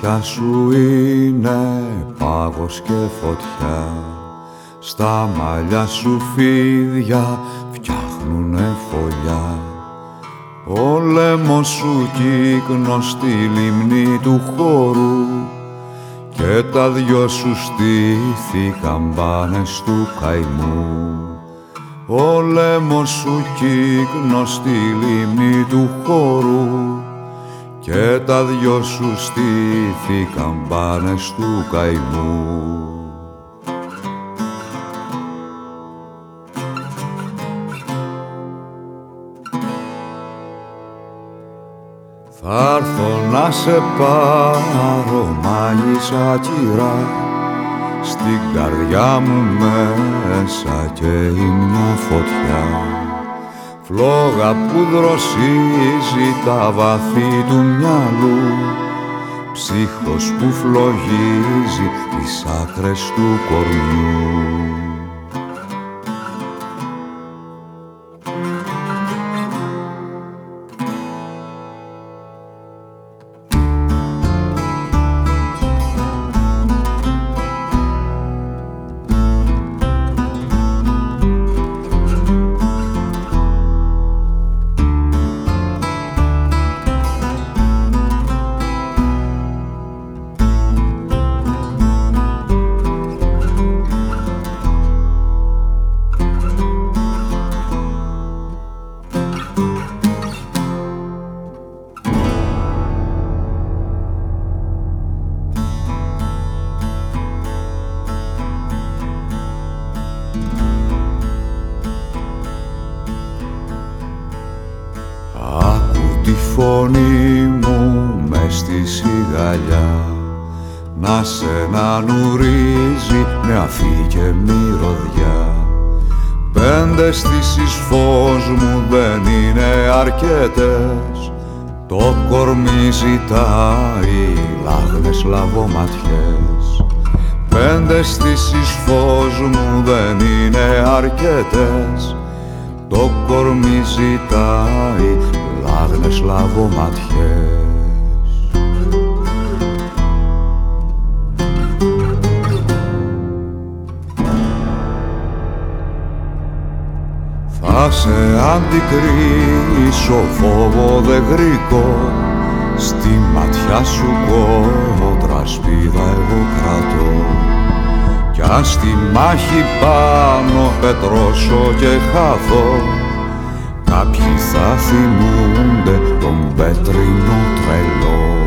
μάτια σου είναι πάγος και φωτιά, στα μαλλιά σου φίδια φτιάχνουνε φωλιά. Ο λαίμος σου κύκνος στη λίμνη του χώρου και τα δυο σου στήθη καμπάνες του καημού. Ο λαίμος σου κύκνος στη λίμνη του χώρου και τα δυο σου στήθη καμπάνες του καημού. Θα έρθω να σε πάρω μάγισσα κυρά, στην καρδιά μου μέσα καίει μια φωτιά. Φλόγα που δροσίζει τα βάθη του μυαλού, ψύχος που φλογίζει τις άκρες του κορμιού. Τη φωνή μου μες στη σιγαλιά, να σε να νουρίζει με αφή και μυρωδιά. 5 στήσεις φως μου δεν είναι αρκετές, το κορμί ζητάει λάγνες λαβοματιές. 5 στήσεις φως μου δεν είναι αρκετές, το κορμί ζητάει λάγνες λαβοματιές. Θα σε αντικρίσω φόβο δε γρήκω, στη ματιά σου κόντρα σπίδα εγώ κρατώ. Κι αν στη μάχη πάνω πετρώσω και χάθω, κάποιοι θα θυμούνται τον πέτρινο τρελό.